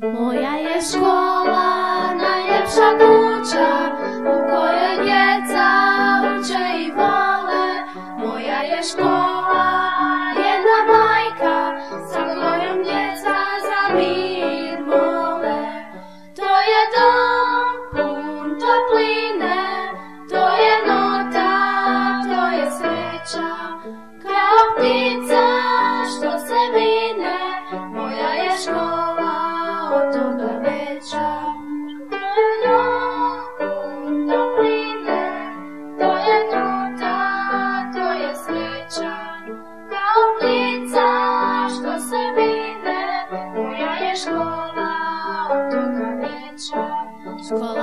Moja je škola najljepša kuća u kojoj djeca uče i vole. Moja je škola jedna majka sa kojom djeca za mir mole. To je dom pun topline, to je nota, to je sreća. Kao ptica što se vine, moja je škola od toga veća. To je dom pun topline, to je nota, to je sreća. Kao ptica što se vine, moja je škola od toga veća. Škola